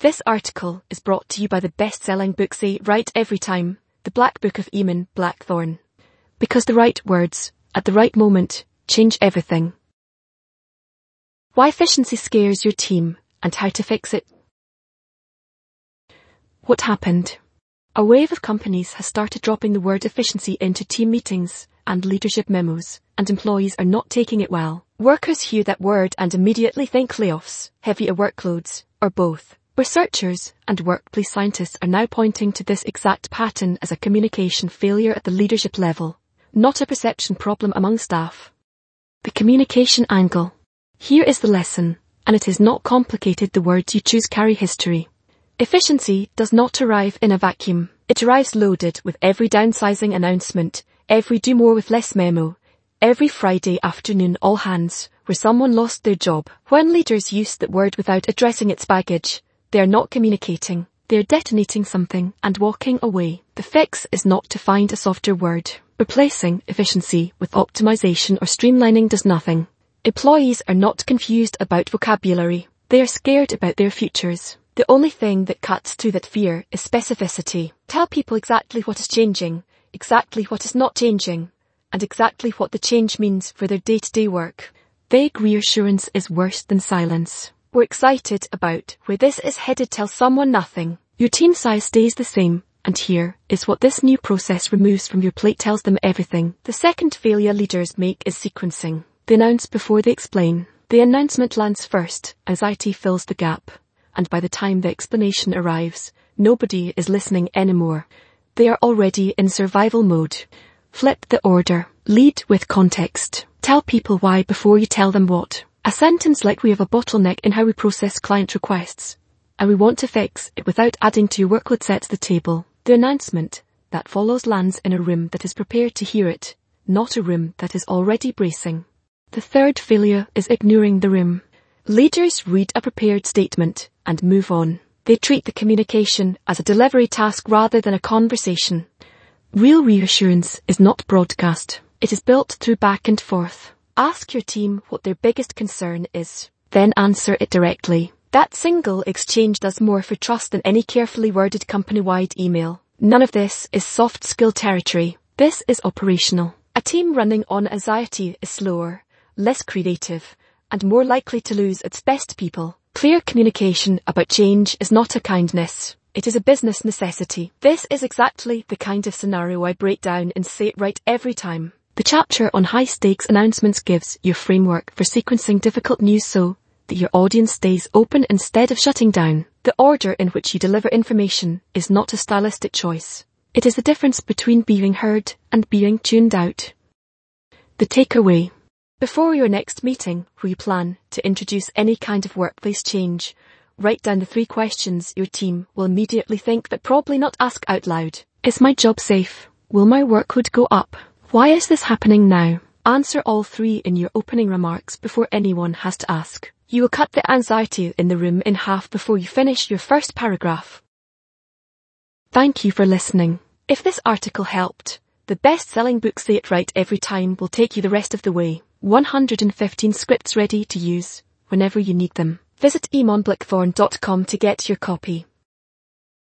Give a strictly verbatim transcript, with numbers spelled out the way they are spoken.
This article is brought to you by the best-selling book Say It Right Every Time, The Black Book of Eamon Blackthorne. Because the right words, at the right moment, change everything. Why efficiency scares your team, and how to fix it. What happened? A wave of companies has started dropping the word efficiency into team meetings and leadership memos, and employees are not taking it well. Workers hear that word and immediately think layoffs, heavier workloads, or both. Researchers and workplace scientists are now pointing to this exact pattern as a communication failure at the leadership level, not a perception problem among staff. The communication angle. Here is the lesson, and it is not complicated. The words you choose carry history. Efficiency does not arrive in a vacuum. It arrives loaded with every downsizing announcement, every do more with less memo, every Friday afternoon all hands, where someone lost their job. When leaders use that word without addressing its baggage, they are not communicating, they are detonating something and walking away. The fix is not to find a softer word. Replacing efficiency with optimization or streamlining does nothing. Employees are not confused about vocabulary, they are scared about their futures. The only thing that cuts through that fear is specificity. Tell people exactly what is changing, exactly what is not changing, and exactly what the change means for their day-to-day work. Vague reassurance is worse than silence. We're excited about where this is headed. Tell someone nothing. Your team size stays the same, and here is what this new process removes from your plate. Tells them everything. The second failure leaders make is sequencing. They announce before they explain. The announcement lands first, anxiety fills the gap, and by the time the explanation arrives, nobody is listening anymore. They are already in survival mode. Flip the order. Lead with context. Tell people why before you tell them what. A sentence like "We have a bottleneck in how we process client requests, and we want to fix it without adding to your workload" sets the table. The announcement that follows lands in a room that is prepared to hear it, not a room that is already bracing. The third failure is ignoring the room. Leaders read a prepared statement and move on. They treat the communication as a delivery task rather than a conversation. Real reassurance is not broadcast. It is built through back and forth. Ask your team what their biggest concern is, then answer it directly. That single exchange does more for trust than any carefully worded company-wide email. None of this is soft skill territory. This is operational. A team running on anxiety is slower, less creative, and more likely to lose its best people. Clear communication about change is not a kindness. It is a business necessity. This is exactly the kind of scenario I break down in Say It Right Every Time. The chapter on high-stakes announcements gives your framework for sequencing difficult news so that your audience stays open instead of shutting down. The order in which you deliver information is not a stylistic choice. It is the difference between being heard and being tuned out. The takeaway. Before your next meeting, where you plan to introduce any kind of workplace change, write down the three questions your team will immediately think but probably not ask out loud. Is my job safe? Will my workload go up? Why is this happening now? Answer all three in your opening remarks before anyone has to ask. You will cut the anxiety in the room in half before you finish your first paragraph. Thank you for listening. If this article helped, the best-selling book Say It Right Every Time will take you the rest of the way. one hundred fifteen scripts ready to use whenever you need them. Visit eamon blackthorne dot com to get your copy.